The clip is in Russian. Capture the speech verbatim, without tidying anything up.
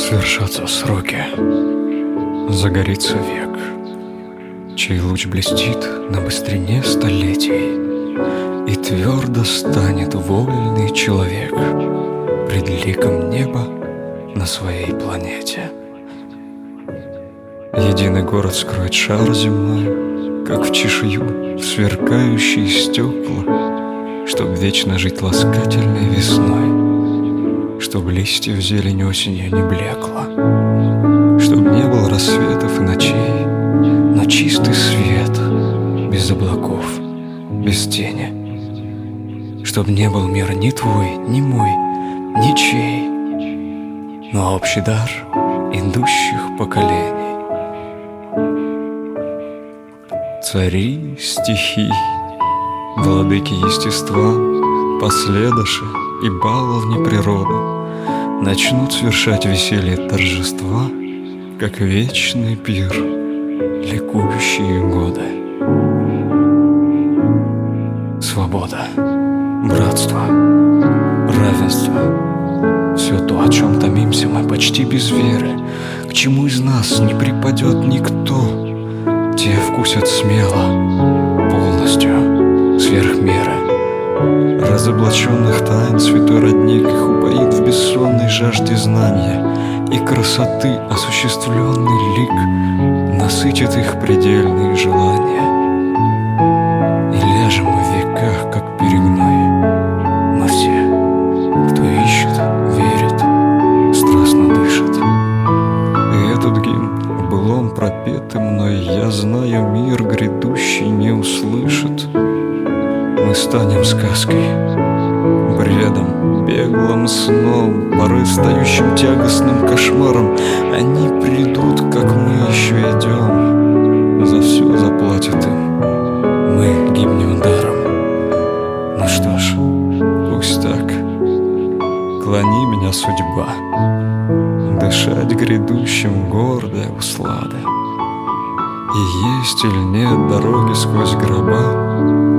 Свершатся сроки, загорится век, чей луч блестит на быстрине столетий, и твердо станет вольный человек пред ликом неба на своей планете. Единый город скроет шар земной, как в чешую в сверкающие стекла, чтоб вечно жить ласкательной весной, чтоб листьев зелень осенью не блекла, чтоб не было рассветов и ночей, но чистый свет, без облаков, без тени, чтоб не был мир ни твой, ни мой, ничей, но общий дар идущих поколений. Цари стихий, владыки естества, последоши и баловни природы начнут свершать веселье торжества, как вечный пир, ликующие годы. Свобода, братство, равенство — все то, о чем томимся мы почти без веры, к чему из нас не припадет никто. Те вкусят смело, полностью, сверх меры. Разоблаченных тайн святой родник их упоит в бессонной жажде знания, и красоты осуществленный лик насытит их предельные желания. И ляжем мы в веках, как перегной, но все, кто ищет, верит, страстно дышит. И этот гимн в былом пропетый мной, я знаю, мир грядущий не услышит. Мы станем сказкой, бредом, беглым сном, порой встающим тягостным кошмаром. Они придут, как мы еще идем, за все заплатят им, мы гибнем даром. Ну что ж, пусть так, клони меня, судьба, дышать грядущим гордой услады. И есть или нет дороги сквозь гроба,